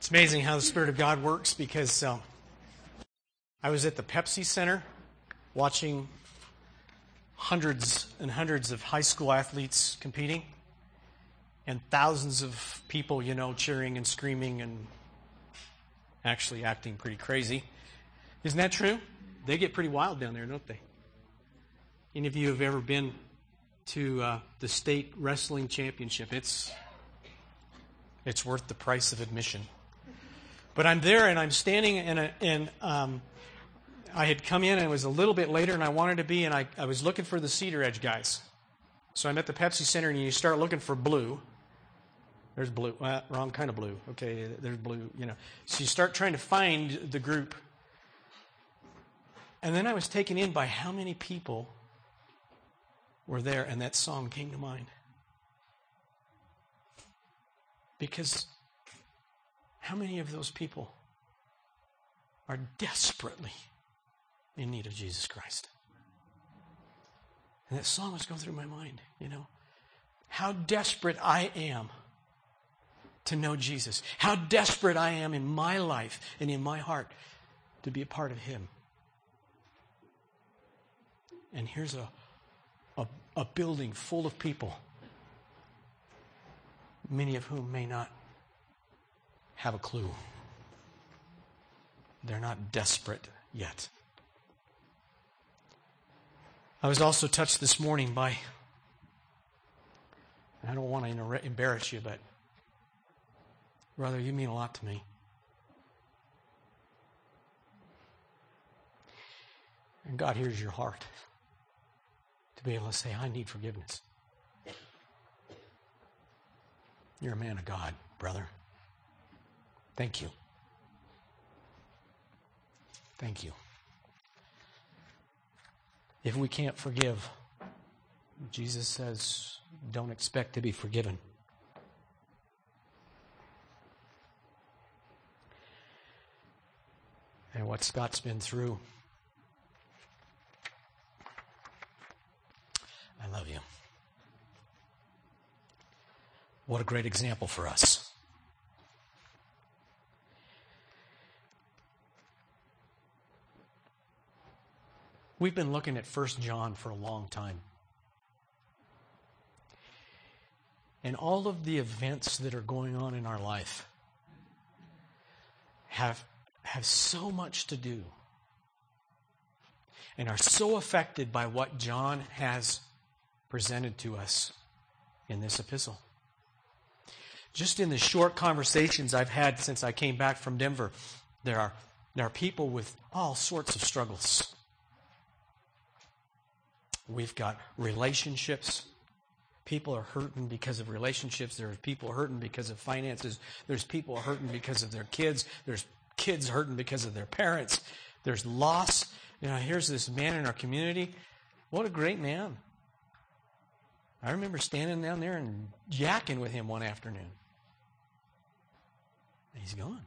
It's amazing how the Spirit of God works because I was at the Pepsi Center watching hundreds and hundreds of high school athletes competing and thousands of people, cheering and screaming and actually acting pretty crazy. Isn't that true? They get pretty wild down there, don't they? Any of you have ever been to the state wrestling championship? It's worth the price of admission. But I'm there and I'm standing and I had come in and it was a little bit later and I wanted to be, and I was looking for the Cedar Edge guys. So I'm at the Pepsi Center and you start looking for blue. There's blue. Wrong kind of blue. Okay, there's blue, So you start trying to find the group. And then I was taken in by how many people were there, and that song came to mind. Because how many of those people are desperately in need of Jesus Christ? And that song was going through my mind, How desperate I am to know Jesus. How desperate I am in my life and in my heart to be a part of Him. And here's a building full of people, many of whom may not have a clue. They're not desperate yet. I was also touched this morning by, and I don't want to embarrass you, but brother, you mean a lot to me. And God hears your heart to be able to say, I need forgiveness. You're a man of God, brother. Thank you. Thank you. If we can't forgive, Jesus says, don't expect to be forgiven. And what Scott's been through, I love you. What a great example for us. We've been looking at 1 John for a long time. And all of the events that are going on in our life have so much to do and are so affected by what John has presented to us in this epistle. Just in the short conversations I've had since I came back from Denver, there are people with all sorts of struggles. We've got relationships. People are hurting because of relationships. There are people hurting because of finances. There's people hurting because of their kids. There's kids hurting because of their parents. There's loss. Here's this man in our community. What a great man. I remember standing down there and yakking with him one afternoon. And he's gone.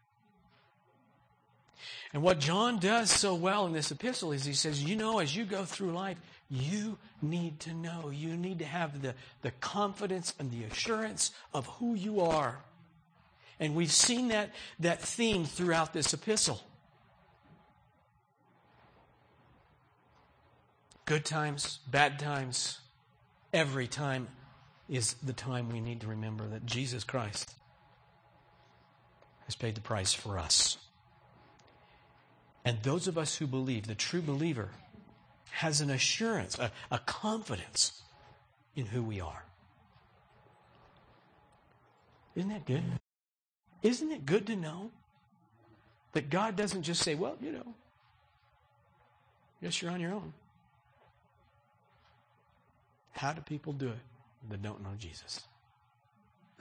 And what John does so well in this epistle is he says, as you go through life, you need to know. You need to have the confidence and the assurance of who you are. And we've seen that theme throughout this epistle. Good times, bad times, every time is the time we need to remember that Jesus Christ has paid the price for us. And those of us who believe, the true believer, has an assurance, a confidence in who we are. Isn't that good? Isn't it good to know that God doesn't just say, well, guess you're on your own. How do people do it that don't know Jesus? I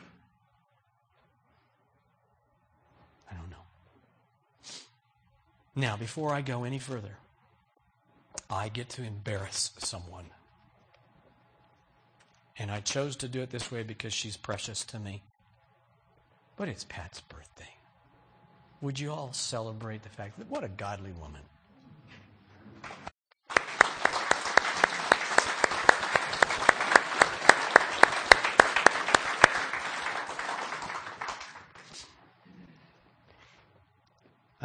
don't know. Now, before I go any further, I get to embarrass someone. And I chose to do it this way because she's precious to me. But it's Pat's birthday. Would you all celebrate the fact that what a godly woman?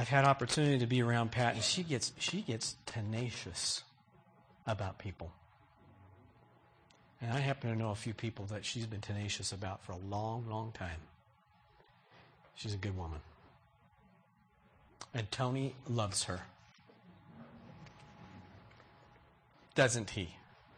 I've had opportunity to be around Pat, and she gets tenacious about people. And I happen to know a few people that she's been tenacious about for a long, long time. She's a good woman. And Tony loves her. Doesn't he?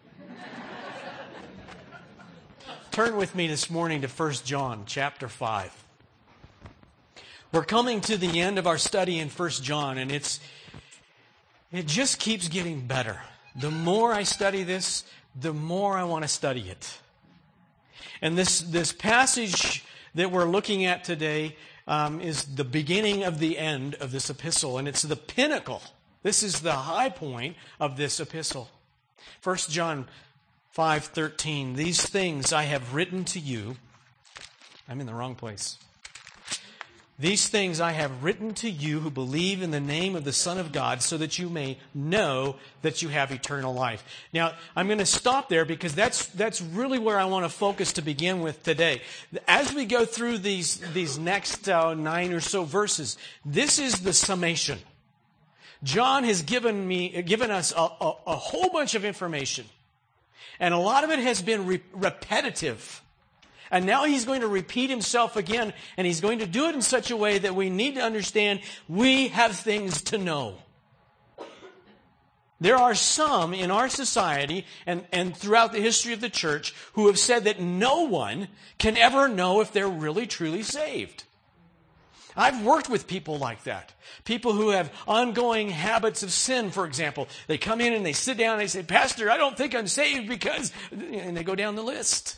Turn with me this morning to 1 John chapter 5. We're coming to the end of our study in 1 John, and it just keeps getting better. The more I study this, the more I want to study it. And this passage that we're looking at today is the beginning of the end of this epistle, and it's the pinnacle. This is the high point of this epistle. 1 John 5:13, these things I have written to you. I'm in the wrong place. These things I have written to you who believe in the name of the Son of God, so that you may know that you have eternal life. Now, I'm going to stop there because that's really where I want to focus to begin with today. As we go through these next 9 or so verses, this is the summation. John has given us a whole bunch of information, and a lot of it has been repetitive. And now he's going to repeat himself again, and he's going to do it in such a way that we need to understand we have things to know. There are some in our society and throughout the history of the church who have said that no one can ever know if they're really truly saved. I've worked with people like that. People who have ongoing habits of sin, for example. They come in and they sit down and they say, Pastor, I don't think I'm saved because... And they go down the list.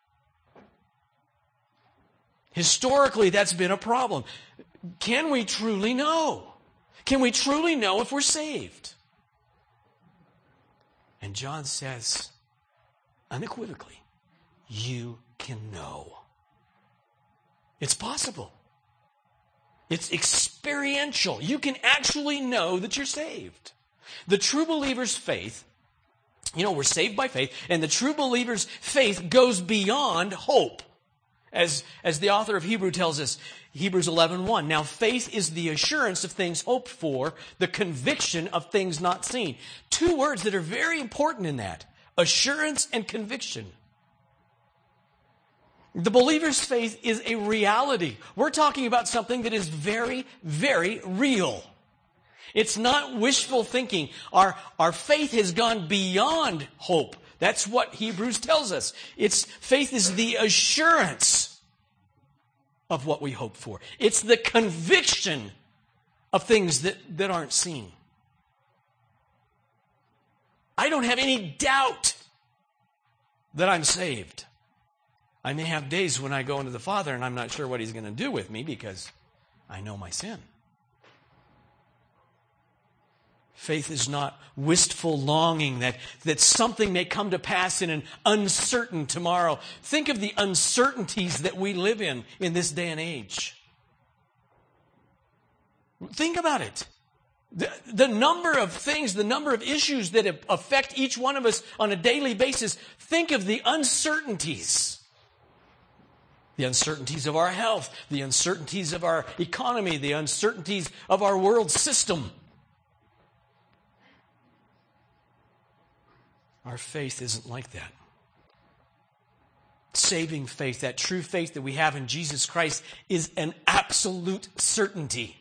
Historically, that's been a problem. Can we truly know? Can we truly know if we're saved? And John says, unequivocally, you can know. It's possible. It's experiential. You can actually know that you're saved. The true believer's faith, we're saved by faith, and the true believer's faith goes beyond hope. As the author of Hebrews tells us, Hebrews 11:1. Now faith is the assurance of things hoped for, the conviction of things not seen. Two words that are very important in that. Assurance and conviction. The believer's faith is a reality. We're talking about something that is very, very real. It's not wishful thinking. Our faith has gone beyond hope. That's what Hebrews tells us. Faith is the assurance of what we hope for. It's the conviction of things that aren't seen. I don't have any doubt that I'm saved. I may have days when I go into the Father and I'm not sure what He's going to do with me because I know my sin. Faith is not wistful longing that something may come to pass in an uncertain tomorrow. Think of the uncertainties that we live in this day and age. Think about it. The number of things, the number of issues that affect each one of us on a daily basis. Think of the uncertainties. The uncertainties of our health, the uncertainties of our economy, the uncertainties of our world system. Our faith isn't like that. Saving faith, that true faith that we have in Jesus Christ, is an absolute certainty.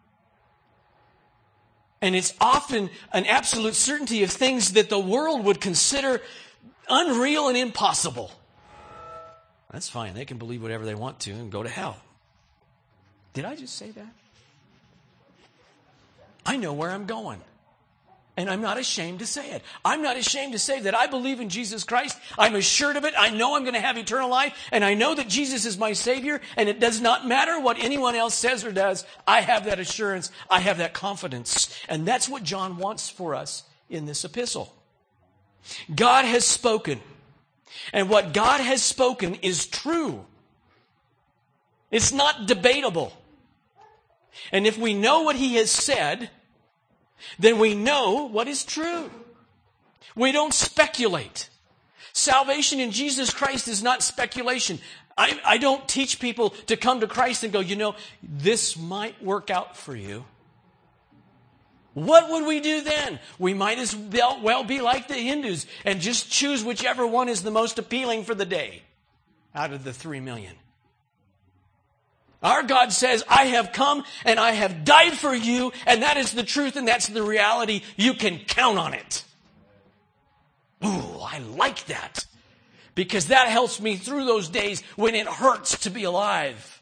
And it's often an absolute certainty of things that the world would consider unreal and impossible. That's fine. They can believe whatever they want to and go to hell. Did I just say that? I know where I'm going. And I'm not ashamed to say it. I'm not ashamed to say that I believe in Jesus Christ. I'm assured of it. I know I'm going to have eternal life. And I know that Jesus is my Savior. And it does not matter what anyone else says or does. I have that assurance. I have that confidence. And that's what John wants for us in this epistle. God has spoken. And what God has spoken is true. It's not debatable. And if we know what He has said, then we know what is true. We don't speculate. Salvation in Jesus Christ is not speculation. I don't teach people to come to Christ and go, this might work out for you. What would we do then? We might as well be like the Hindus and just choose whichever one is the most appealing for the day out of the 3 million. Our God says, I have come and I have died for you, and that is the truth and that's the reality. You can count on it. Ooh, I like that. Because that helps me through those days when it hurts to be alive.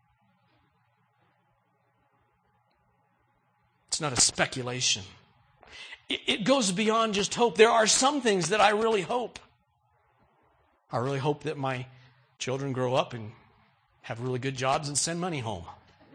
It's not a speculation. It goes beyond just hope. There are some things that I really hope. I really hope that my children grow up and have really good jobs and send money home.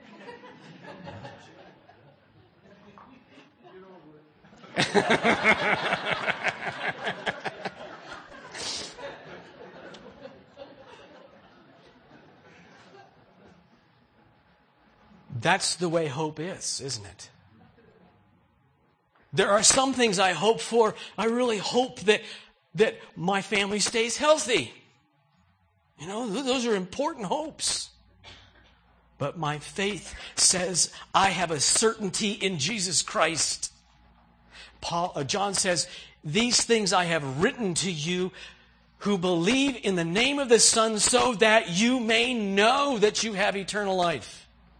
That's the way hope is, isn't it? There are some things I hope for. I really hope that my family stays healthy. You know, those are important hopes. But my faith says I have a certainty in Jesus Christ. John says, these things I have written to you who believe in the name of the Son, so that you may know that you have eternal life.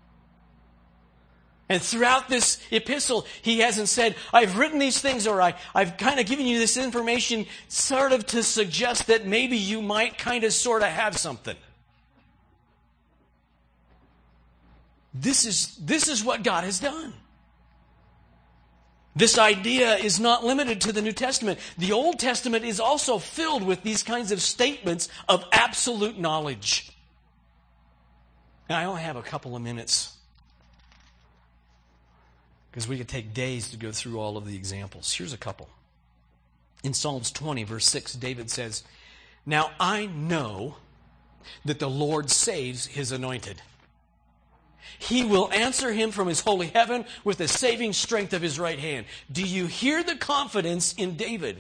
And throughout this epistle, he hasn't said, I've written these things, or I've kind of given you this information sort of to suggest that maybe you might kind of sort of have something. This is what God has done. This idea is not limited to the New Testament. The Old Testament is also filled with these kinds of statements of absolute knowledge. And I only have a couple of minutes, because we could take days to go through all of the examples. Here's a couple. In Psalms 20, verse 6, David says, now I know that the Lord saves his anointed. He will answer him from his holy heaven with the saving strength of his right hand. Do you hear the confidence in David?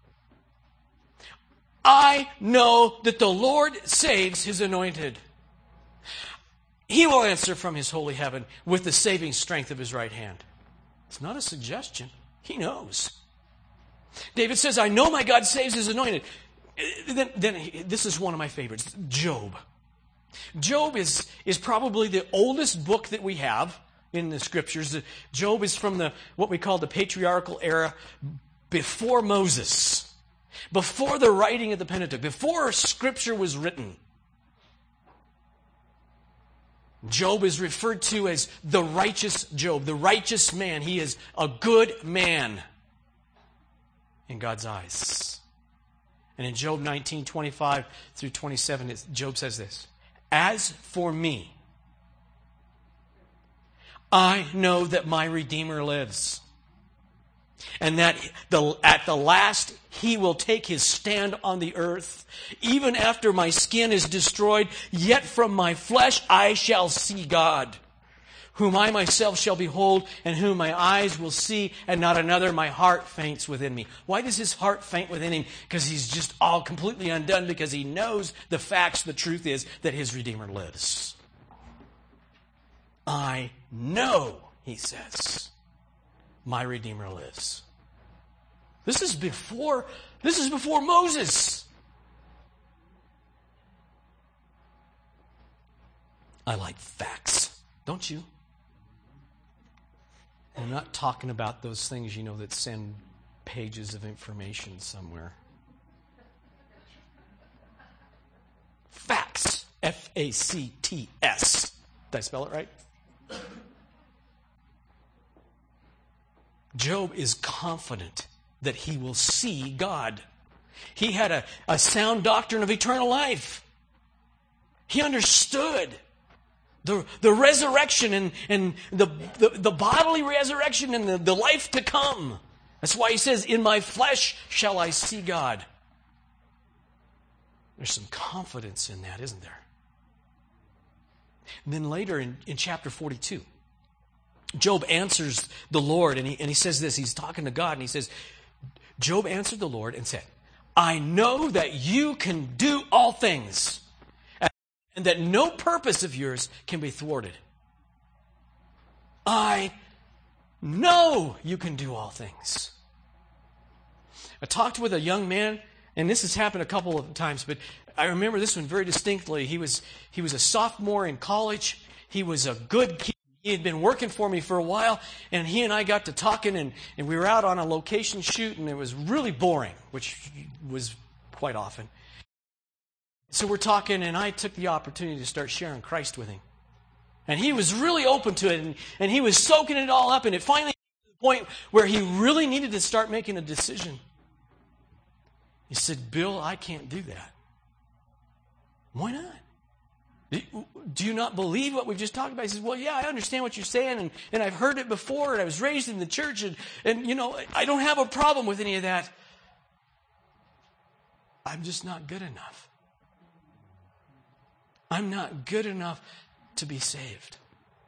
I know that the Lord saves his anointed. He will answer from his holy heaven with the saving strength of his right hand. It's not a suggestion. He knows. David says, I know my God saves his anointed. Then this is one of my favorites, Job. Job is probably the oldest book that we have in the Scriptures. Job is from what we call the patriarchal era, before Moses, before the writing of the Pentateuch, before Scripture was written. Job is referred to as the righteous Job, the righteous man. He is a good man in God's eyes. And in Job 19:25 through 27, Job says this, as for me, I know that my Redeemer lives, and that at the last he will take his stand on the earth. Even after my skin is destroyed, yet from my flesh I shall see God, whom I myself shall behold, and whom my eyes will see, and not another. My heart faints within me. Why does his heart faint within him? Because he's just all completely undone, because he knows the facts. The truth is that his Redeemer lives. I know, he says, my Redeemer lives. This is before Moses. I like facts, don't you? I'm not talking about those things, that send pages of information somewhere. Facts. F-A-C-T-S. Did I spell it right? Job is confident that he will see God. He had a sound doctrine of eternal life. He understood the resurrection and the bodily resurrection and the life to come. That's why he says, in my flesh shall I see God. There's some confidence in that, isn't there? And then later in chapter 42, Job answers the Lord, and he says this. He's talking to God, and he says, Job answered the Lord and said, I know that you can do all things, and that no purpose of yours can be thwarted. I know you can do all things. I talked with a young man, and this has happened a couple of times, but I remember this one very distinctly. He was a sophomore in college. He was a good kid. He had been working for me for a while, and he and I got to talking, and we were out on a location shoot, and it was really boring, which was quite often. So we're talking, and I took the opportunity to start sharing Christ with him. And he was really open to it, and he was soaking it all up, and it finally came to the point where he really needed to start making a decision. He said, Bill, I can't do that. Why not? Do you not believe what we've just talked about? He says, well, yeah, I understand what you're saying, and I've heard it before, and I was raised in the church, and you know, I don't have a problem with any of that. I'm just not good enough. I'm not good enough to be saved.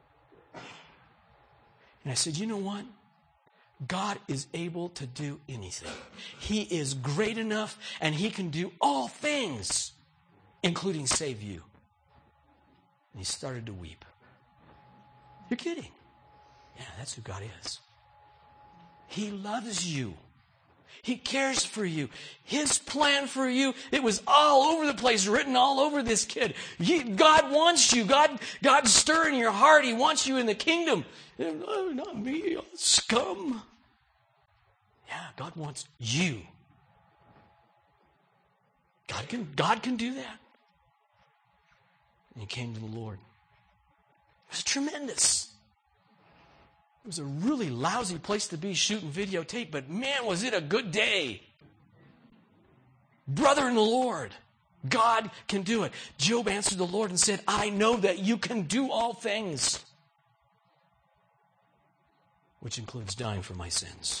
And I said, you know what? God is able to do anything. He is great enough, and He can do all things, including save you. And he started to weep. You're kidding. Yeah, that's who God is. He loves you. He cares for you. His plan for you, it was all over the place, written all over this kid. God wants you. God's stirring your heart. He wants you in the kingdom. Oh, not me, scum. Yeah, God wants you. God can do that. And he came to the Lord. It was tremendous. It was a really lousy place to be shooting videotape, but man, was it a good day. Brother in the Lord, God can do it. Job answered the Lord and said, I know that you can do all things, which includes dying for my sins.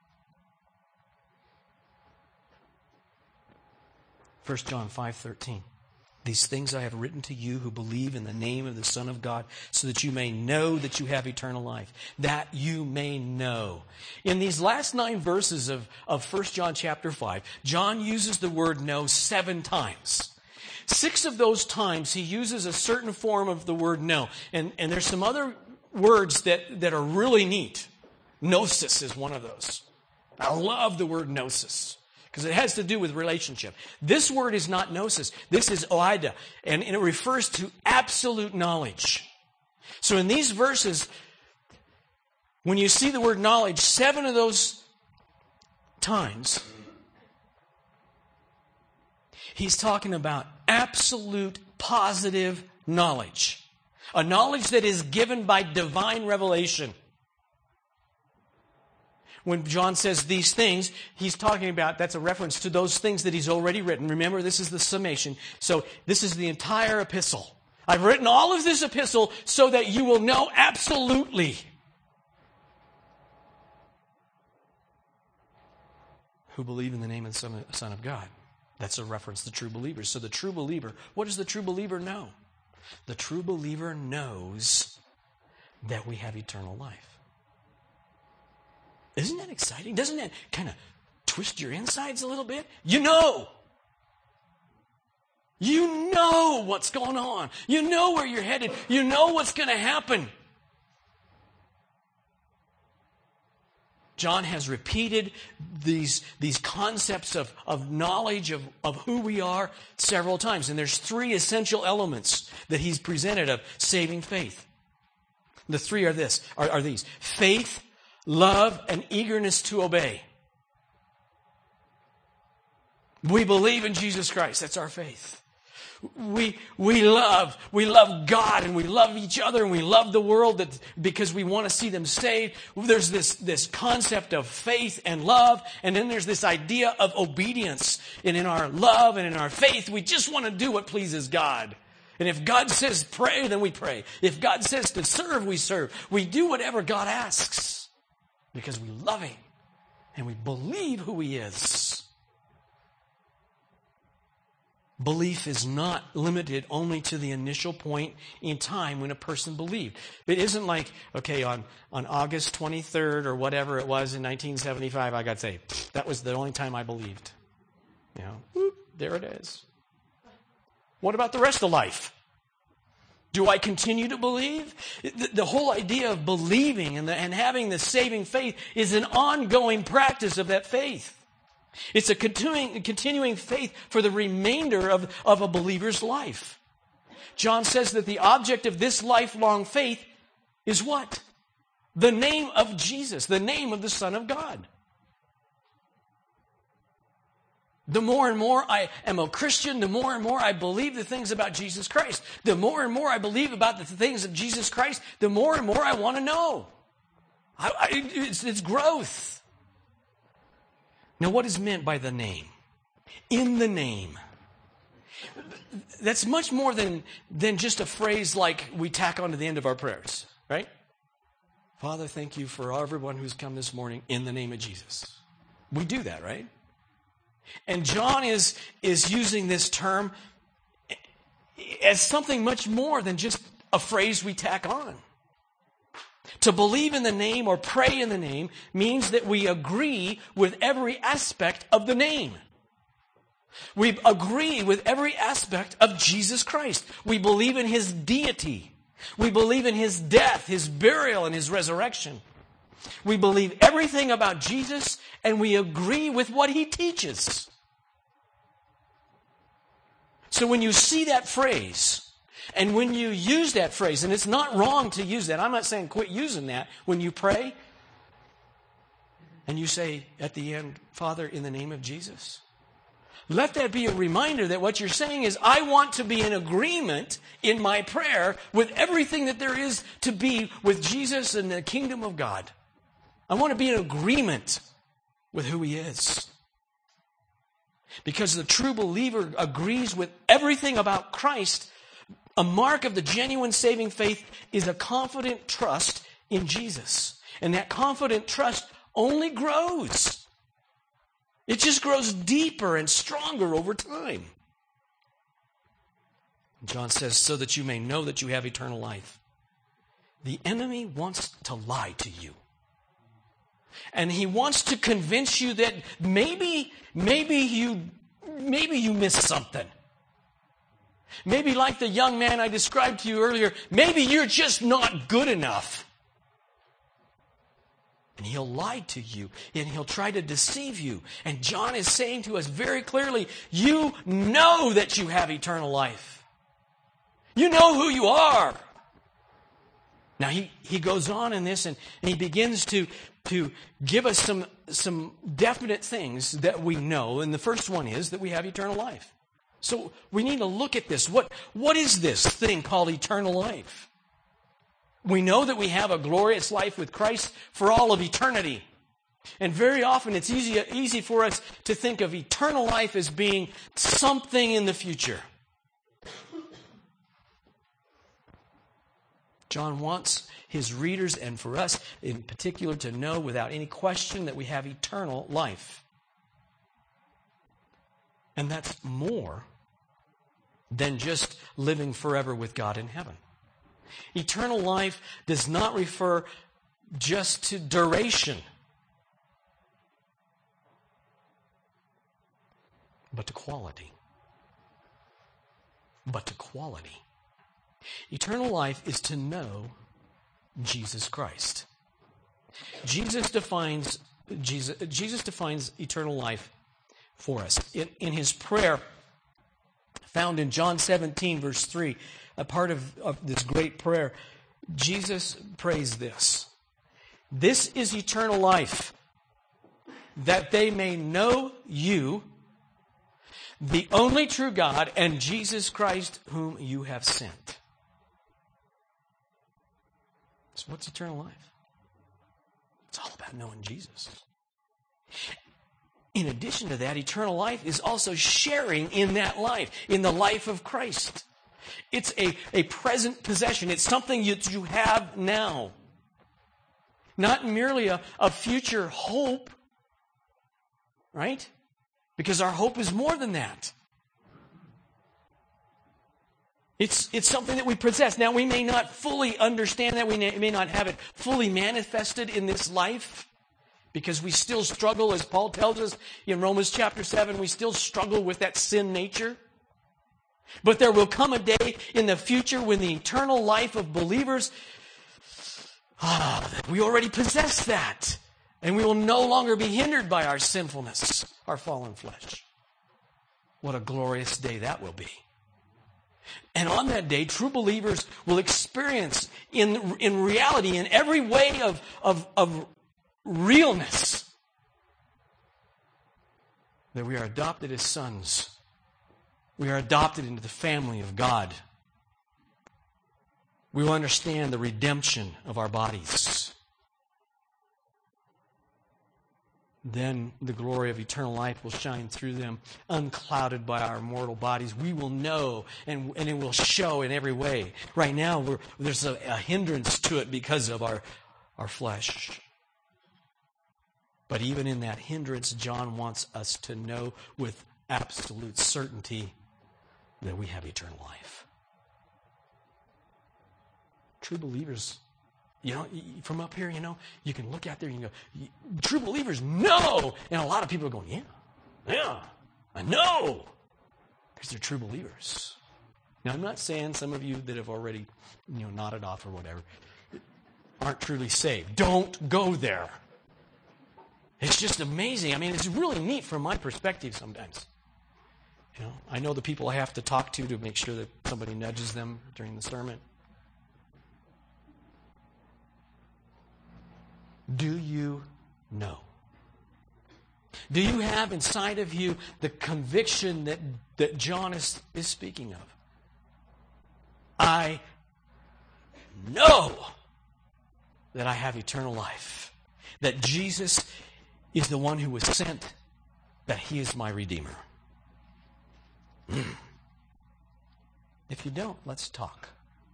1 John 5:13. These things I have written to you who believe in the name of the Son of God, so that you may know that you have eternal life. That you may know. In these last 9 verses of 1 John chapter 5, John uses the word know 7 times. 6 of those times he uses a certain form of the word know. And there's some other words that are really neat. Gnosis is one of those. I love the word gnosis, because it has to do with relationship. This word is not gnosis. This is oida, and it refers to absolute knowledge. So in these verses, when you see the word knowledge, 7 of those times, he's talking about absolute positive knowledge. A knowledge that is given by divine revelation. When John says these things, he's talking about, that's a reference to those things that he's already written. Remember, this is the summation. So this is the entire epistle. I've written all of this epistle so that you will know absolutely who believe in the name of the Son of God. That's a reference to true believers. So the true believer, what does the true believer know? The true believer knows that we have eternal life. Isn't that exciting? Doesn't that kind of twist your insides a little bit? You know. You know what's going on. You know where you're headed. You know what's going to happen. John has repeated these concepts of knowledge of who we are several times. And there's 3 essential elements that he's presented of saving faith. The 3 are these. Faith, love, and eagerness to obey. We believe in Jesus Christ. That's our faith. We love God, and we love each other, and we love the world because we want to see them saved. There's this concept of faith and love, and then there's this idea of obedience. And in our love and in our faith, we just want to do what pleases God. And if God says pray, then we pray. If God says to serve, we serve. We do whatever God asks because we love Him and we believe who He is. Belief is not limited only to the initial point in time when a person believed. It isn't like, okay, on August 23rd or whatever it was in 1975, I got to say, that was the only time I believed. Whoop, there it is. What about the rest of life? Do I continue to believe? The whole idea of believing and having the saving faith is an ongoing practice of that faith. It's a continuing faith for the remainder of a believer's life. John says that the object of this lifelong faith is what? The name of Jesus, the name of the Son of God. The more and more I am a Christian, the more and more I believe the things about Jesus Christ. The more and more I believe about the things of Jesus Christ, the more and more I want to know. It's growth. Now, what is meant by the name? In the name. That's much more than just a phrase like we tack on to the end of our prayers, right? Father, thank you for everyone who's come this morning in the name of Jesus. We do that, right? And John is using this term as something much more than just a phrase we tack on. To believe in the name or pray in the name means that we agree with every aspect of the name. We agree with every aspect of Jesus Christ. We believe in His deity. We believe in His death, His burial, and His resurrection. We believe everything about Jesus, and we agree with what He teaches. So when you see that phrase, and when you use that phrase, and it's not wrong to use that. I'm not saying quit using that. When you pray, and you say at the end, Father, in the name of Jesus, let that be a reminder that what you're saying is, I want to be in agreement in my prayer with everything that there is to be with Jesus and the kingdom of God. I want to be in agreement with who He is. Because the true believer agrees with everything about Christ. A mark of the genuine saving faith is a confident trust in Jesus. And that confident trust only grows. It just grows deeper and stronger over time. John says, so that you may know that you have eternal life. The enemy wants to lie to you. And he wants to convince you that maybe you missed something. Maybe like the young man I described to you earlier, maybe you're just not good enough. And he'll lie to you, and he'll try to deceive you. And John is saying to us very clearly, you know that you have eternal life. You know who you are. Now he goes on in this, and he begins to give us some definite things that we know. And the first one is that we have eternal life. So we need to look at this. What is this thing called eternal life? We know that we have a glorious life with Christ for all of eternity. And very often it's easy for us to think of eternal life as being something in the future. John wants his readers, and for us in particular, to know without any question that we have eternal life. And that's more than just living forever with God in heaven. Eternal life does not refer just to duration, but to quality. Eternal life is to know Jesus Christ. Jesus defines eternal life for us. In his prayer, found in John 17, verse 3, a part of this great prayer, Jesus prays this. This is eternal life, that they may know you, the only true God, and Jesus Christ, whom you have sent. So what's eternal life? It's all about knowing Jesus. In addition to that, eternal life is also sharing in that life, in the life of Christ. It's a present possession. It's something that you have now. Not merely a future hope, right? Because our hope is more than that. It's something that we possess. Now, we may not fully understand that. We may not have it fully manifested in this life, because we still struggle, as Paul tells us in Romans chapter 7, we still struggle with that sin nature. But there will come a day in the future when the eternal life of believers, we already possess that. And we will no longer be hindered by our sinfulness, our fallen flesh. What a glorious day that will be. And on that day, true believers will experience in reality, in every way of realness, that we are adopted as sons. We are adopted into the family of God. We will understand the redemption of our bodies. Then the glory of eternal life will shine through them, unclouded by our mortal bodies. We will know, and it will show in every way. Right now, there's a hindrance to it because of our flesh. But even in that hindrance, John wants us to know with absolute certainty that we have eternal life. True believers, from up here, you can look out there and you go, true believers know. And a lot of people are going, yeah, I know. Because they're true believers. Now, I'm not saying some of you that have already, nodded off or whatever, aren't truly saved. Don't go there. It's just amazing. I mean, it's really neat from my perspective sometimes. I know the people I have to talk to make sure that somebody nudges them during the sermon. Do you know? Do you have inside of you the conviction that John is speaking of? I know that I have eternal life. That Jesus is the one who was sent. That He is my Redeemer. If you don't, let's talk.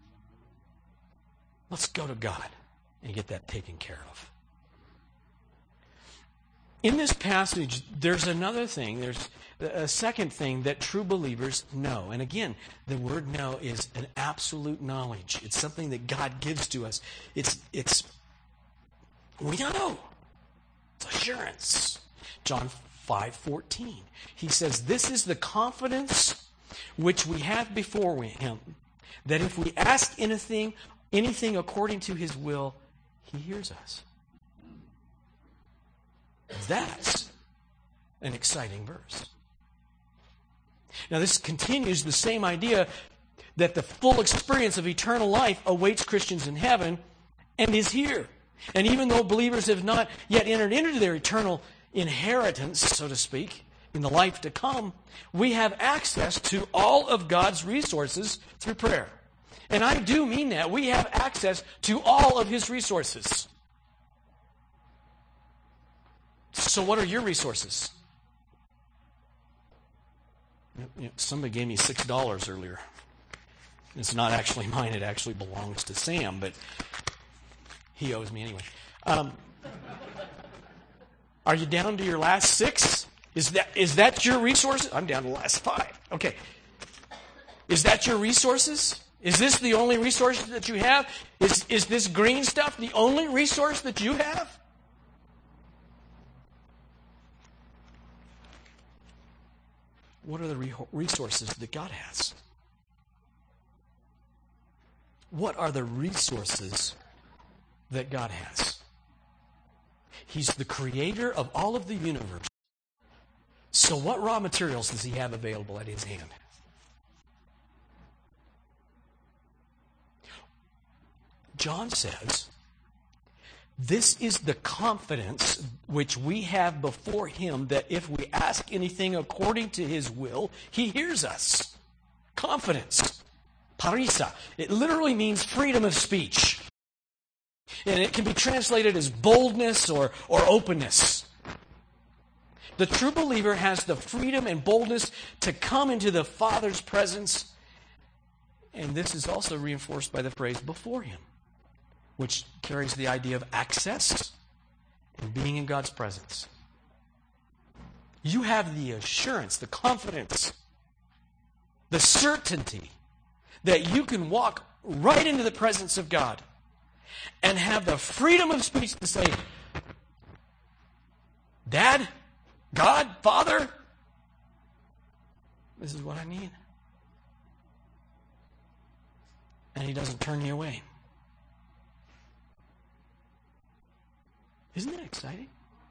Let's go to God and get that taken care of. In this passage, there's another thing. There's a second thing that true believers know. And again, the word know is an absolute knowledge. It's something that God gives to us. We know. It's assurance. John 5:14. He says, this is the confidence which we have before Him, that if we ask anything according to His will, He hears us. That's an exciting verse. Now, this continues the same idea that the full experience of eternal life awaits Christians in heaven and is here. And even though believers have not yet entered into their eternal inheritance, so to speak, in the life to come, we have access to all of God's resources through prayer. And I do mean that. We have access to all of His resources. So what are your resources? Somebody gave me $6 earlier. It's not actually mine. It actually belongs to Sam, but he owes me anyway. Are you down to your last 6? Is that your resources? I'm down to the last 5. Okay. Is that your resources? Is this the only resource that you have? Is this green stuff the only resource that you have? What are the resources that God has? What are the resources that God has? He's the creator of all of the universe. So what raw materials does He have available at His hand? John says, this is the confidence which we have before Him, that if we ask anything according to His will, He hears us. Confidence. Parisa. It literally means freedom of speech. And it can be translated as boldness or openness. The true believer has the freedom and boldness to come into the Father's presence. And this is also reinforced by the phrase before Him, which carries the idea of access and being in God's presence. You have the assurance, the confidence, the certainty that you can walk right into the presence of God and have the freedom of speech to say, Dad, God, Father, this is what I need. and he doesn't turn you away. Isn't that exciting?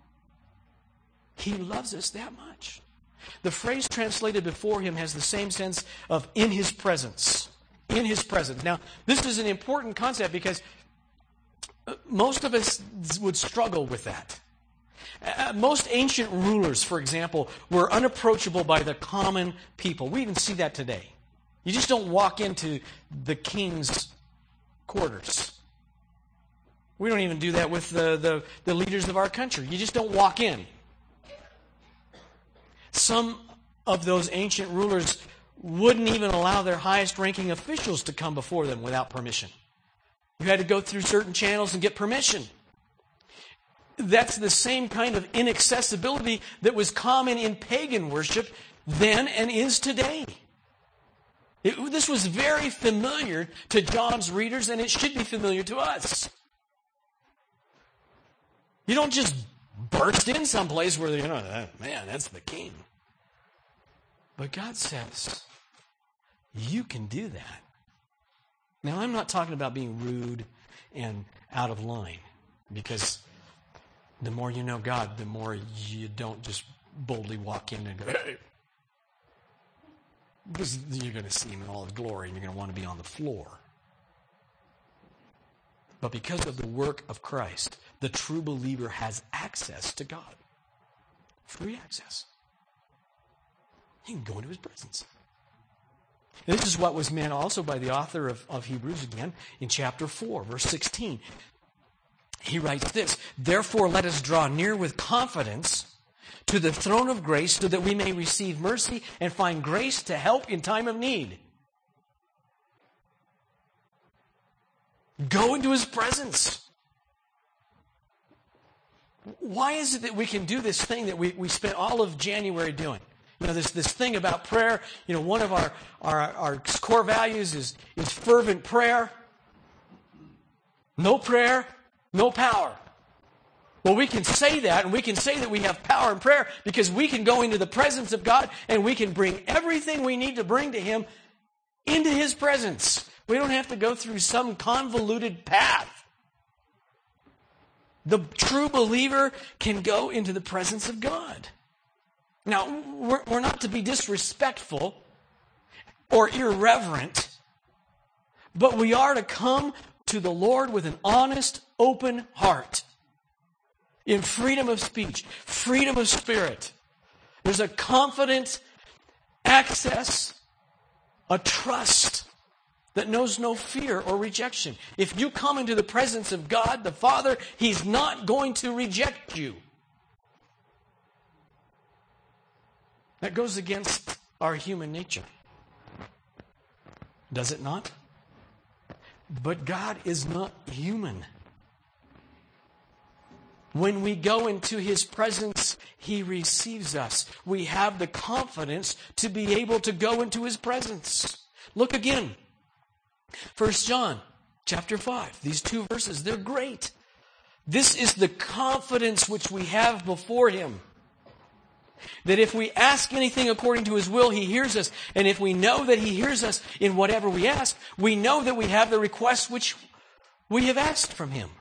He loves us that much. The phrase translated before him has the same sense of in his presence. In his presence. Now, this is an important concept because most of us would struggle with that. Most ancient rulers, for example, were unapproachable by the common people. We even see that today. You just don't walk into the king's quarters. We don't even do that with the leaders of our country. You just don't walk in. Some of those ancient rulers wouldn't even allow their highest-ranking officials to come before them without permission. You had to go through certain channels and get permission. That's the same kind of inaccessibility that was common in pagan worship then and is today. This was very familiar to John's readers, and it should be familiar to us. You don't just burst in someplace where, man, that's the king. But God says, you can do that. Now, I'm not talking about being rude and out of line, because the more you know God, the more you don't just boldly walk in and go, hey. Because you're going to see him in all his glory, and you're going to want to be on the floor. But because of the work of Christ, the true believer has access to God. Free access. He can go into his presence. And this is what was meant also by the author of Hebrews again in chapter 4, verse 16. He writes this, "Therefore let us draw near with confidence to the throne of grace so that we may receive mercy and find grace to help in time of need." Go into his presence. Why is it that we can do this thing that we spent all of January doing? This thing about prayer. One of our core values is fervent prayer. No prayer, no power. Well, we can say that, and we can say that we have power in prayer because we can go into the presence of God and we can bring everything we need to bring to him into his presence. We don't have to go through some convoluted path. The true believer can go into the presence of God. Now, we're not to be disrespectful or irreverent, but we are to come to the Lord with an honest, open heart, in freedom of speech, freedom of spirit. There's a confident access, a trust that knows no fear or rejection. If you come into the presence of God, the Father, he's not going to reject you. That goes against our human nature. Does it not? But God is not human. When we go into his presence, he receives us. We have the confidence to be able to go into his presence. Look again. 1 John chapter 5. These two verses, they're great. This is the confidence which we have before him. That if we ask anything according to his will, he hears us. And if we know that he hears us in whatever we ask, we know that we have the requests which we have asked from him.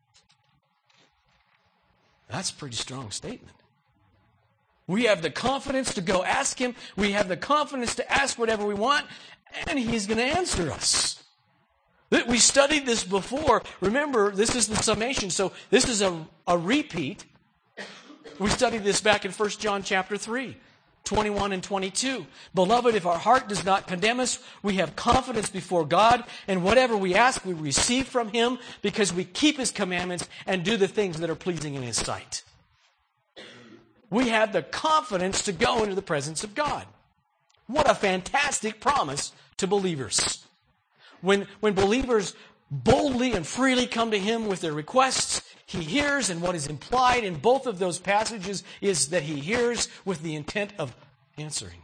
That's a pretty strong statement. We have the confidence to go ask him. We have the confidence to ask whatever we want, and he's going to answer us. We studied this before. Remember, this is the summation, so this is a repeat. We studied this back in 1 John chapter 3, 21 and 22. Beloved, if our heart does not condemn us, we have confidence before God, and whatever we ask, we receive from him because we keep his commandments and do the things that are pleasing in his sight. We have the confidence to go into the presence of God. What a fantastic promise to believers. When believers boldly and freely come to him with their requests, he hears, and what is implied in both of those passages is that he hears with the intent of answering.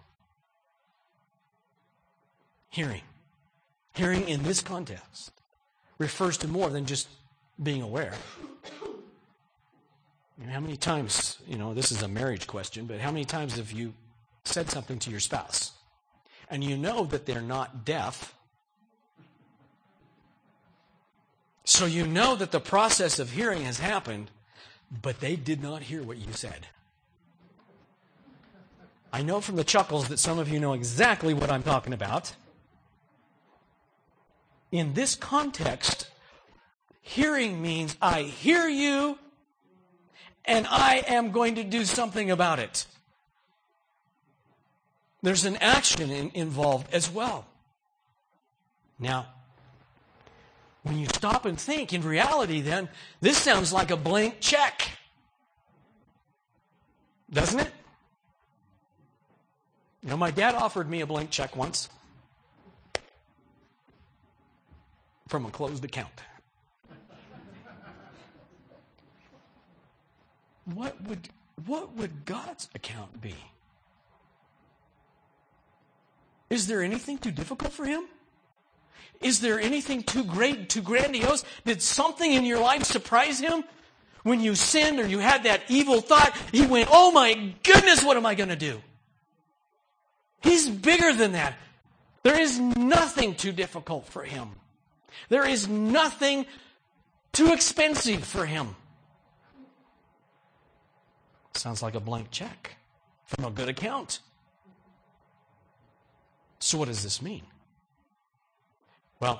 Hearing. Hearing in this context refers to more than just being aware. How many times, this is a marriage question, but how many times have you said something to your spouse and you know that they're not deaf, So you know that the process of hearing has happened, but they did not hear what you said. I know from the chuckles that some of you know exactly what I'm talking about. In this context, hearing means I hear you and I am going to do something about it. There's an action involved as well. Now, when you stop and think, in reality then, this sounds like a blank check. Doesn't it? You know, my dad offered me a blank check once from a closed account. What would God's account be? Is there anything too difficult for him? Is there anything too great, too grandiose? Did something in your life surprise him? When you sinned or you had that evil thought, he went, oh my goodness, what am I going to do? He's bigger than that. There is nothing too difficult for him. There is nothing too expensive for him. Sounds like a blank check from a good account. So what does this mean? Well,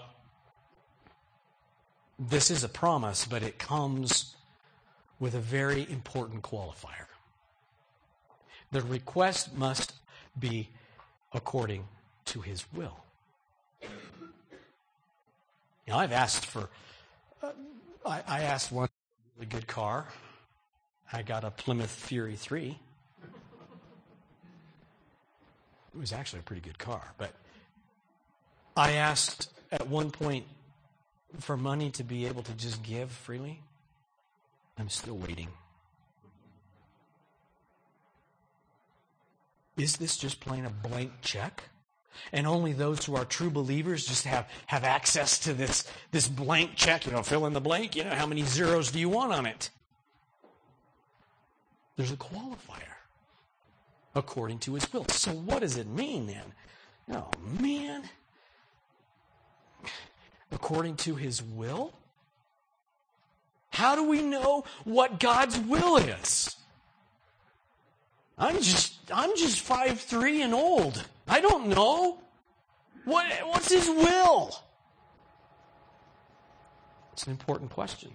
this is a promise, but it comes with a very important qualifier. The request must be according to his will. Now, I've asked for, I asked one really good car. I got a Plymouth Fury 3. It was actually a pretty good car, but I asked at one point for money to be able to just give freely. I'm still waiting. Is this just plain a blank check? And only those who are true believers just have access to this blank check? Fill in the blank. How many zeros do you want on it? There's a qualifier. According to his will. So what does it mean then? Oh, man. According to his will? How do we know what God's will is? I'm just 5'3" and old. I don't know. What's his will? It's an important question.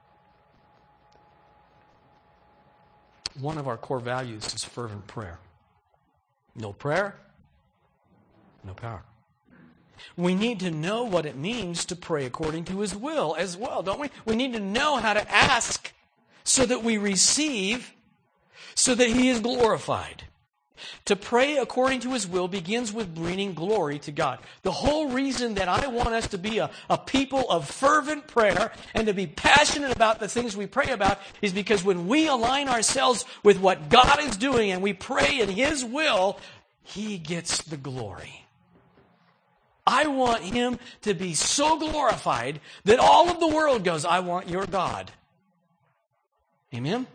One of our core values is fervent prayer. No prayer, no power. We need to know what it means to pray according to his will as well, don't we? We need to know how to ask so that we receive, so that he is glorified. To pray according to his will begins with bringing glory to God. The whole reason that I want us to be a people of fervent prayer and to be passionate about the things we pray about is because when we align ourselves with what God is doing and we pray in his will, he gets the glory. I want him to be so glorified that all of the world goes, I want your God. Amen?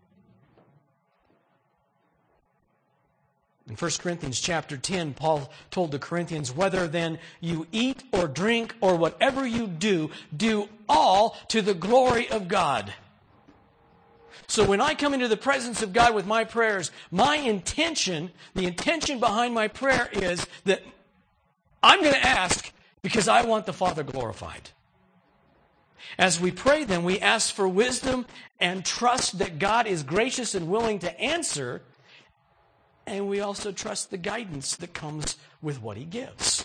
In 1 Corinthians chapter 10, Paul told the Corinthians, whether then you eat or drink or whatever you do, do all to the glory of God. So when I come into the presence of God with my prayers, my intention, the intention behind my prayer is that I'm going to ask because I want the Father glorified. As we pray then, we ask for wisdom and trust that God is gracious and willing to answer. And we also trust the guidance that comes with what he gives.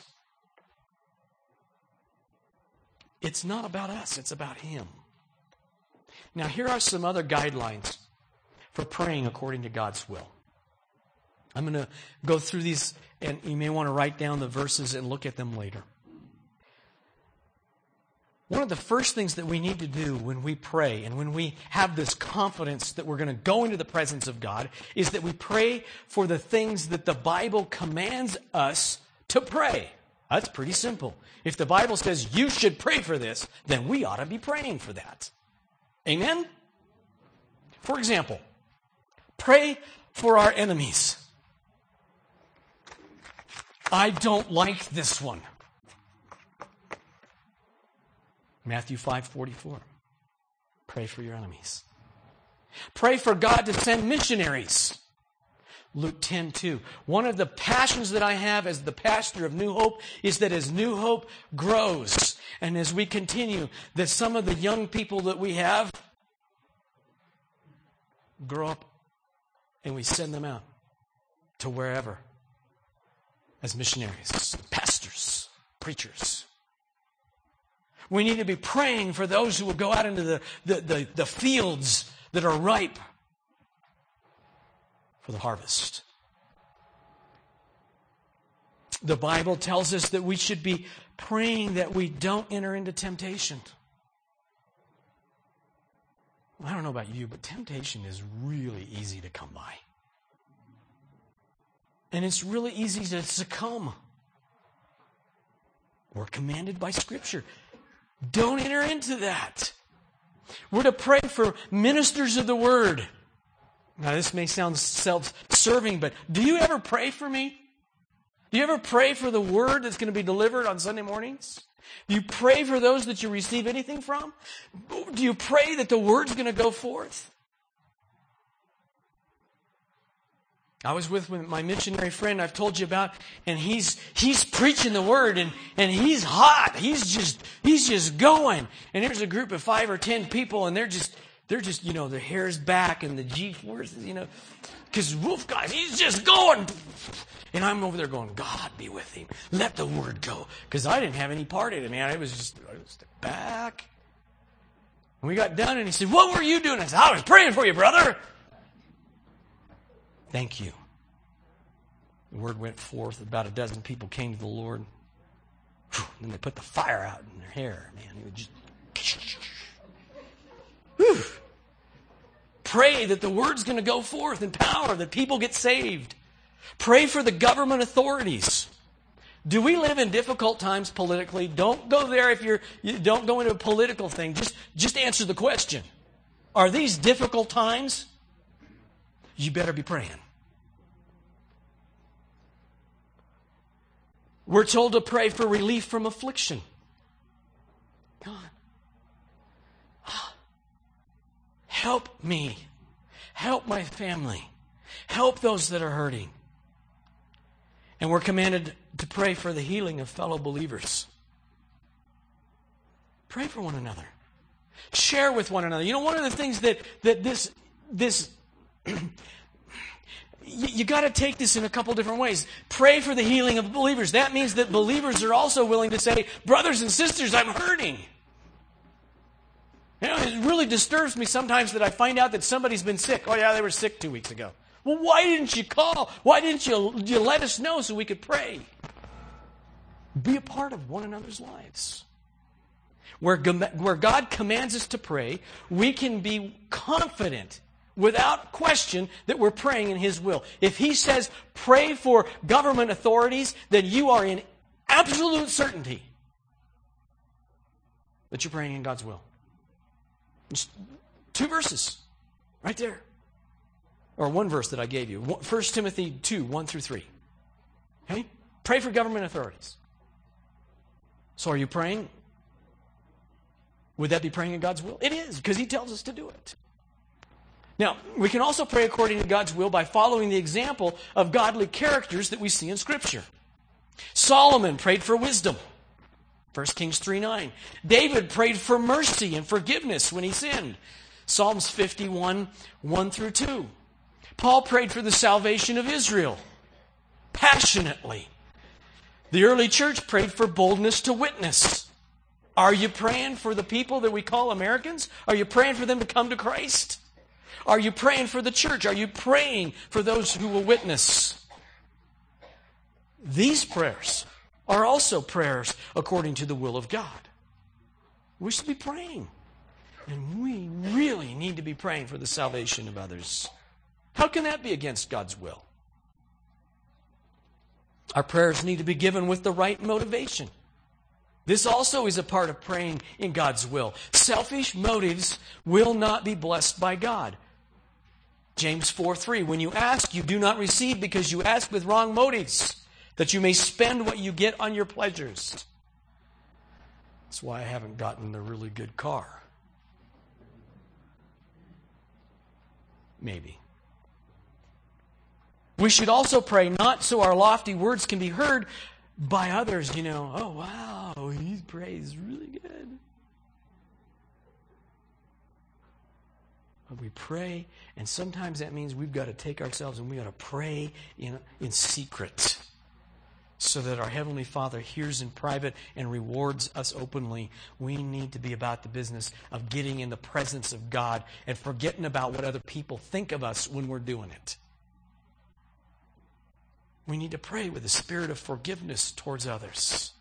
It's not about us, it's about him. Now, here are some other guidelines for praying according to God's will. I'm going to go through these, and you may want to write down the verses and look at them later. One of the first things that we need to do when we pray and when we have this confidence that we're going to go into the presence of God is that we pray for the things that the Bible commands us to pray. That's pretty simple. If the Bible says you should pray for this, then we ought to be praying for that. Amen? For example, pray for our enemies. I don't like this one. Matthew 5:44. Pray for your enemies. Pray for God to send missionaries. Luke 10:2. One of the passions that I have as the pastor of New Hope is that as New Hope grows and as we continue, that some of the young people that we have grow up and we send them out to wherever as missionaries, pastors, preachers. We need to be praying for those who will go out into the fields that are ripe for the harvest. The Bible tells us that we should be praying that we don't enter into temptation. I don't know about you, but temptation is really easy to come by. And it's really easy to succumb. We're commanded by Scripture. Don't enter into that. We're to pray for ministers of the Word. Now, this may sound self-serving, but do you ever pray for me? Do you ever pray for the Word that's going to be delivered on Sunday mornings? Do you pray for those that you receive anything from? Do you pray that the Word's going to go forth? I was with my missionary friend I've told you about, and he's preaching the Word, and he's hot. He's just going. And there's a group of 5 or 10 people, and they're just their hair's back and the G-forces, because Wolf guy, he's just going. And I'm over there going, God be with him. Let the Word go. Because I didn't have any part in it, man. I was just back. And we got done, and he said, what were you doing? I said, I was praying for you, brother. Thank you. The Word went forth. About a dozen people came to the Lord. And then they put the fire out in their hair, man. It would just... Whew. Pray that the Word's going to go forth in power, that people get saved. Pray for the government authorities. Do we live in difficult times politically? Don't go there if you don't go into a political thing. Just answer the question. Are these difficult times? You better be praying. We're told to pray for relief from affliction. God, help me. Help my family. Help those that are hurting. And we're commanded to pray for the healing of fellow believers. Pray for one another. Share with one another. One of the things that this you got to take this in a couple different ways. Pray for the healing of believers. That means that believers are also willing to say, brothers and sisters, I'm hurting. It really disturbs me sometimes that I find out that somebody's been sick. Oh yeah, they were sick 2 weeks ago. Well, why didn't you call? Why didn't you let us know so we could pray? Be a part of one another's lives. Where God commands us to pray, we can be confident, without question, that we're praying in His will. If He says, pray for government authorities, then you are in absolute certainty that you're praying in God's will. Just 2 verses, right there. Or 1 verse that I gave you. 1 Timothy 2, 1 through 3. Okay? Pray for government authorities. So are you praying? Would that be praying in God's will? It is, because He tells us to do it. Now, we can also pray according to God's will by following the example of godly characters that we see in Scripture. Solomon prayed for wisdom. 1 Kings 3:9. David prayed for mercy and forgiveness when he sinned. Psalms 51, 1 through 2. Paul prayed for the salvation of Israel passionately. The early church prayed for boldness to witness. Are you praying for the people that we call Americans? Are you praying for them to come to Christ? Are you praying for the church? Are you praying for those who will witness? These prayers are also prayers according to the will of God. We should be praying. And we really need to be praying for the salvation of others. How can that be against God's will? Our prayers need to be given with the right motivation. This also is a part of praying in God's will. Selfish motives will not be blessed by God. James 4:3, when you ask, you do not receive because you ask with wrong motives, that you may spend what you get on your pleasures. That's why I haven't gotten a really good car. Maybe. We should also pray not so our lofty words can be heard by others, oh wow, he prays really good. But we pray, and sometimes that means we've got to take ourselves and we've got to pray in secret so that our Heavenly Father hears in private and rewards us openly. We need to be about the business of getting in the presence of God and forgetting about what other people think of us when we're doing it. We need to pray with a spirit of forgiveness towards others.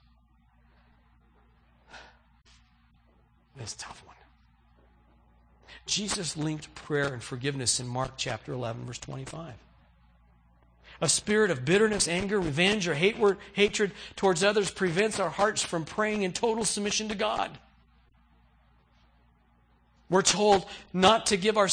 That's a tough one. Jesus linked prayer and forgiveness in Mark chapter 11, verse 25. A spirit of bitterness, anger, revenge, or hatred towards others prevents our hearts from praying in total submission to God. We're told not to give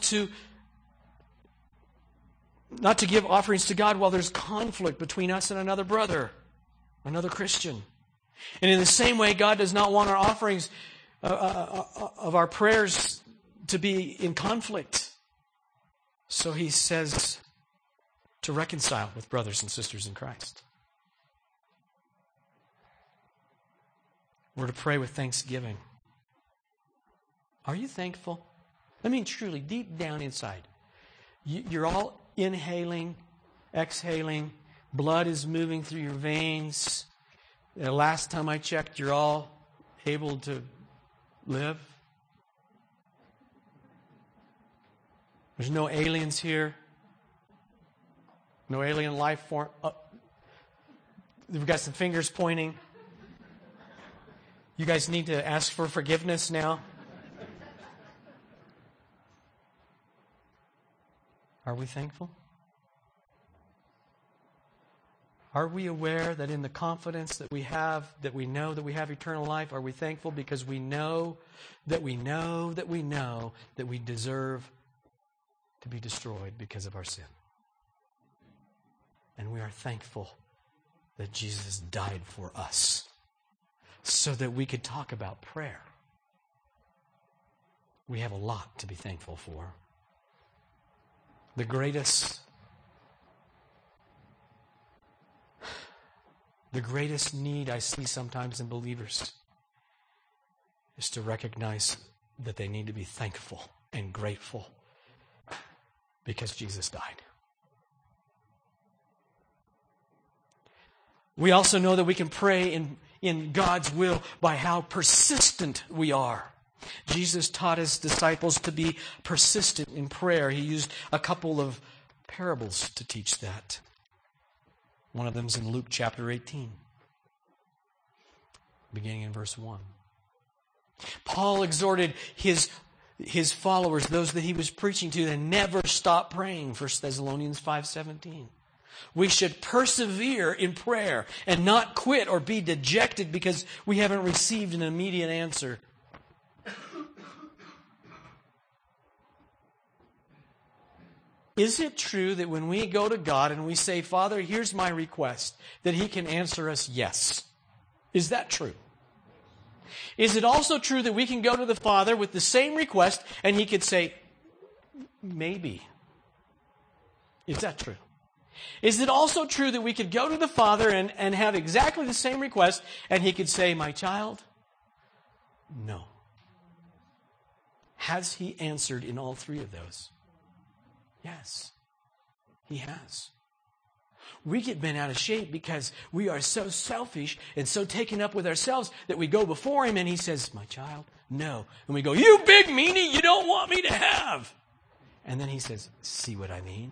offerings to God while there's conflict between us and another brother, another Christian. And in the same way, God does not want our offerings of our prayers to be in conflict. So He says to reconcile with brothers and sisters in Christ. We're to pray with thanksgiving. Are you thankful? I mean, truly, deep down inside. You're all inhaling, exhaling. Blood is moving through your veins. The last time I checked, you're all able to live. There's no aliens here. No alien life form. We've got some fingers pointing. You guys need to ask for forgiveness now. Are we thankful? Are we aware that in the confidence that we have, that we know that we have eternal life, are we thankful because we know that we know that we know that we deserve to be destroyed because of our sin? And we are thankful that Jesus died for us so that we could talk about prayer. We have a lot to be thankful for. The greatest need I see sometimes in believers is to recognize that they need to be thankful and grateful because Jesus died. We also know that we can pray in God's will by how persistent we are. Jesus taught His disciples to be persistent in prayer. He used a couple of parables to teach that. One of them is in Luke chapter 18, beginning in verse 1. Paul exhorted his followers, those that he was preaching to never stop praying, 1 Thessalonians 5:17. We should persevere in prayer and not quit or be dejected because we haven't received an immediate answer. Is it true that when we go to God and we say, Father, here's my request, that He can answer us yes? Is that true? Is it also true that we can go to the Father with the same request and He could say, maybe? Is that true? Is it also true that we could go to the Father and have exactly the same request and He could say, my child, no? Has He answered in all three of those? Yes, He has. We get bent out of shape because we are so selfish and so taken up with ourselves that we go before Him and He says, my child, no. And we go, you big meanie, you don't want me to have. And then He says, see what I mean?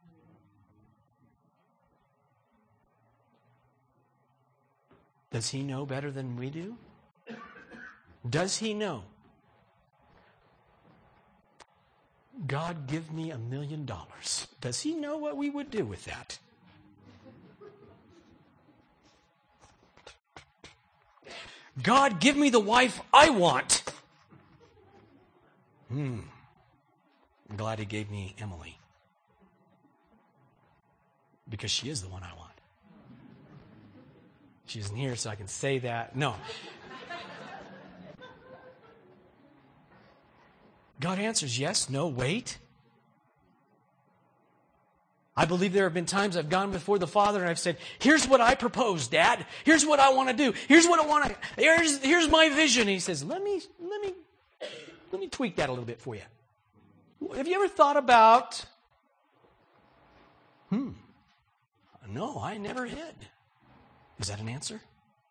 Does He know better than we do? Does He know? God, give me $1 million. Does He know what we would do with that? God, give me the wife I want. I'm glad He gave me Emily. Because she is the one I want. She isn't here, so I can say that. No. God answers yes, no, wait. I believe there have been times I've gone before the Father and I've said, here's what I propose, Dad. Here's what I want to do. Here's what I want to, here's my vision. And He says, let me tweak that a little bit for you. Have you ever thought about, no, I never had. Is that an answer?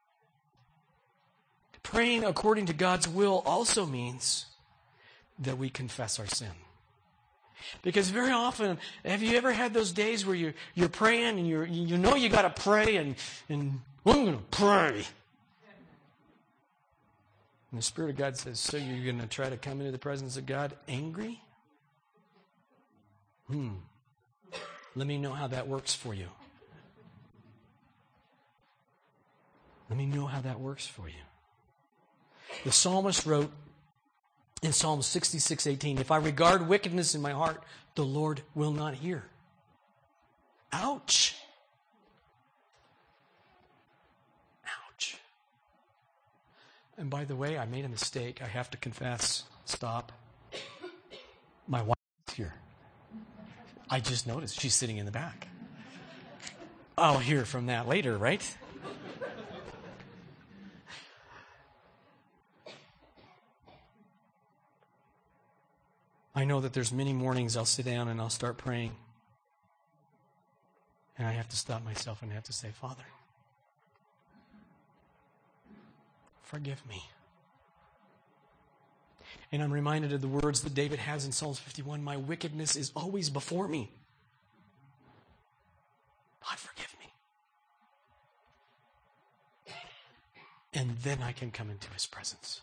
Praying according to God's will also means that we confess our sin. Because very often, have you ever had those days where you're praying and you know you got to pray and I'm going to pray. And the Spirit of God says, so you're going to try to come into the presence of God angry? Let me know how that works for you. Let me know how that works for you. The psalmist wrote in Psalm 66:18, if I regard wickedness in my heart, the Lord will not hear. Ouch. Ouch. And by the way, I made a mistake. I have to confess. Stop. My wife is here. I just noticed she's sitting in the back. I'll hear from that later, right? I know that there's many mornings I'll sit down and I'll start praying. And I have to stop myself and I have to say, Father, forgive me. And I'm reminded of the words that David has in Psalms 51, my wickedness is always before me. God, forgive me. And then I can come into His presence.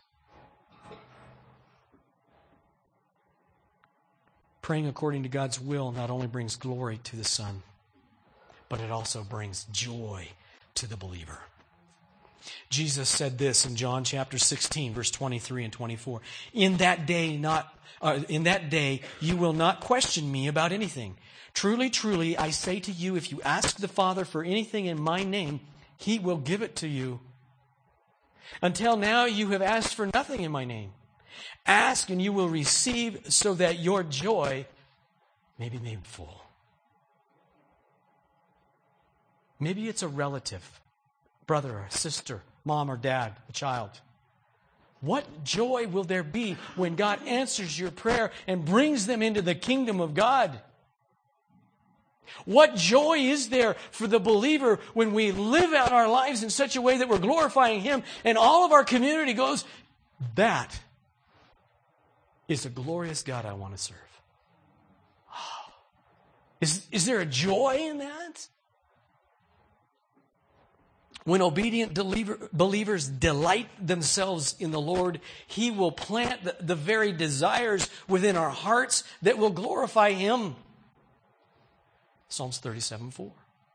Praying according to God's will not only brings glory to the Son, but it also brings joy to the believer. Jesus said this in John chapter 16, verse 23 and 24. In that day you will not question me about anything. Truly, truly, I say to you, if you ask the Father for anything in my name, He will give it to you. Until now you have asked for nothing in my name. Ask and you will receive so that your joy may be made full. Maybe it's a relative, brother or sister, mom or dad, a child. What joy will there be when God answers your prayer and brings them into the kingdom of God? What joy is there for the believer when we live out our lives in such a way that we're glorifying Him and all of our community goes, that is a glorious God I want to serve. Oh. Is there a joy in that? When obedient believers delight themselves in the Lord, He will plant the very desires within our hearts that will glorify Him. Psalms 37:4.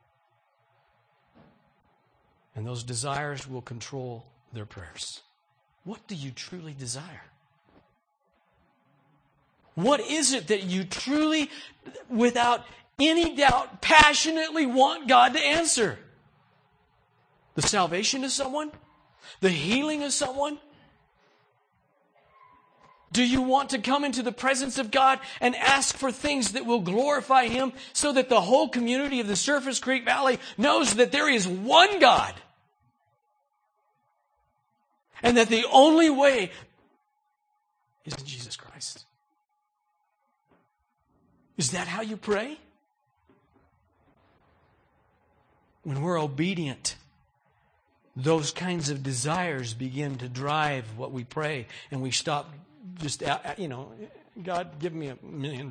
And those desires will control their prayers. What do you truly desire? What is it that you truly, without any doubt, passionately want God to answer? The salvation of someone? The healing of someone? Do you want to come into the presence of God and ask for things that will glorify Him so that the whole community of the Surface Creek Valley knows that there is one God? And that the only way is in Jesus Christ. Is that how you pray? When we're obedient, those kinds of desires begin to drive what we pray, and we stop just, God, give me $1 million,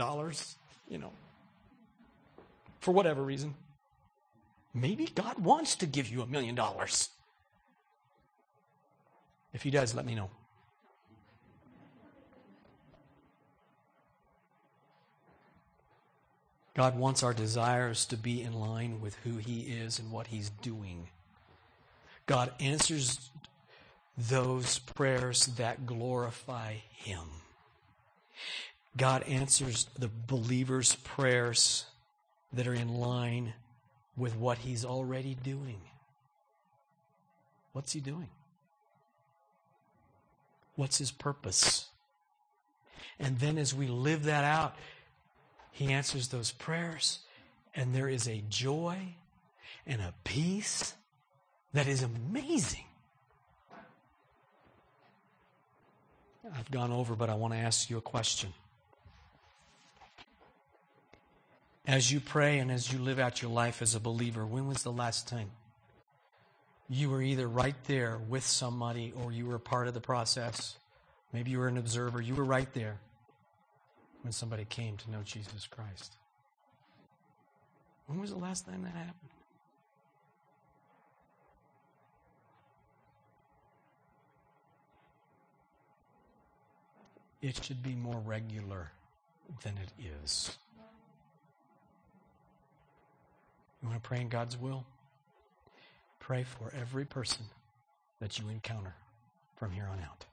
for whatever reason. Maybe God wants to give you $1 million. If He does, let me know. God wants our desires to be in line with who He is and what He's doing. God answers those prayers that glorify Him. God answers the believer's prayers that are in line with what He's already doing. What's He doing? What's His purpose? And then as we live that out, He answers those prayers, and there is a joy and a peace that is amazing. I've gone over, but I want to ask you a question. As you pray and as you live out your life as a believer, when was the last time you were either right there with somebody or you were part of the process? Maybe you were an observer. You were right there when somebody came to know Jesus Christ. When was the last time that happened? It should be more regular than it is. You want to pray in God's will? Pray for every person that you encounter from here on out.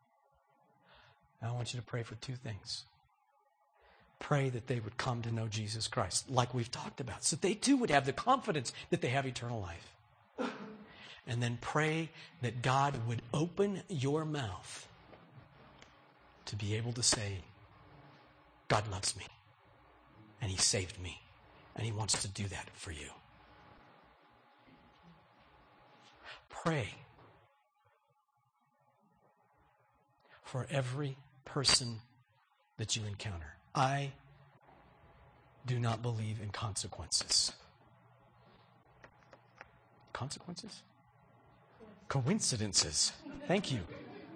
I want you to pray for two things. Pray that they would come to know Jesus Christ, like we've talked about, so they too would have the confidence that they have eternal life. And then pray that God would open your mouth to be able to say, God loves me, and He saved me, and He wants to do that for you. Pray for every person that you encounter. I do not believe in consequences. Consequences? Coincidences. Thank you.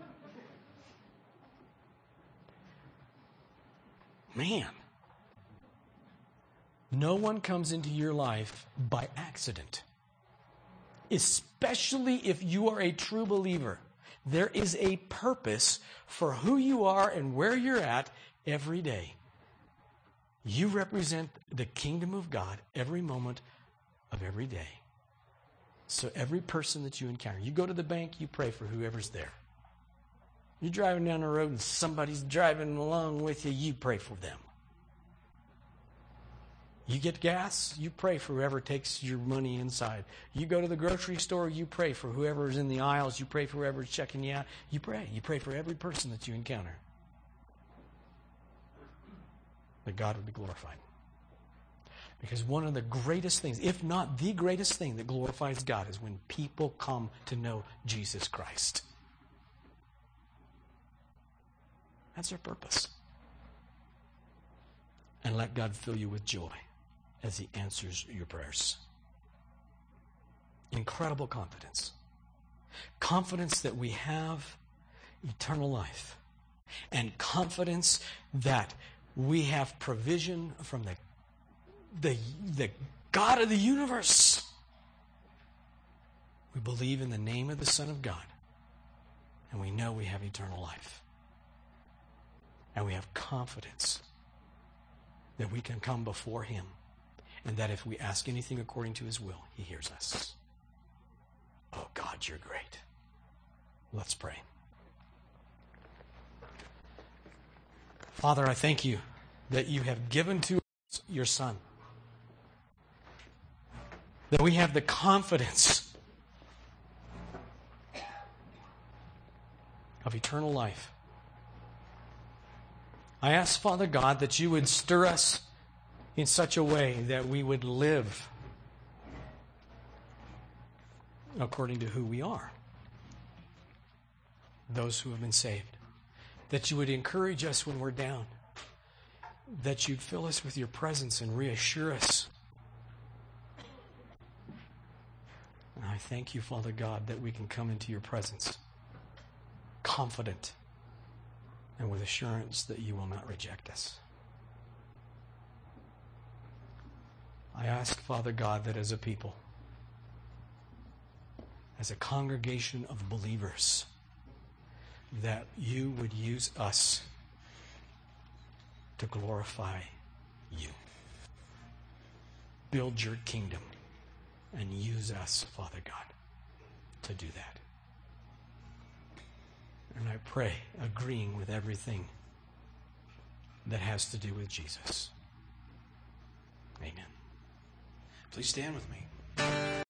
Man, no one comes into your life by accident. Especially if you are a true believer. There is a purpose for who you are and where you're at every day. You represent the kingdom of God every moment of every day. So every person that you encounter, you go to the bank, you pray for whoever's there. You're driving down the road and somebody's driving along with you, you pray for them. You get gas, you pray for whoever takes your money inside. You go to the grocery store, you pray for whoever's in the aisles. You pray for whoever's checking you out. You pray. You pray for every person that you encounter. That God would be glorified. Because one of the greatest things, if not the greatest thing that glorifies God, is when people come to know Jesus Christ. That's their purpose. And let God fill you with joy as He answers your prayers. Incredible confidence. Confidence that we have eternal life. And confidence that we have provision from the God of the universe. We believe in the name of the Son of God. And we know we have eternal life. And we have confidence that we can come before Him, and that if we ask anything according to His will, He hears us. Oh God, You're great. Let's pray. Father, I thank You that You have given to us Your Son. That we have the confidence of eternal life. I ask, Father God, that You would stir us in such a way that we would live according to who we are, those who have been saved. That You would encourage us when we're down, that You'd fill us with Your presence and reassure us. And I thank You, Father God, that we can come into Your presence confident and with assurance that You will not reject us. I ask, Father God, that as a people, as a congregation of believers, that You would use us to glorify You. Build Your kingdom and use us, Father God, to do that. And I pray, agreeing with everything that has to do with Jesus. Amen. Please stand with me.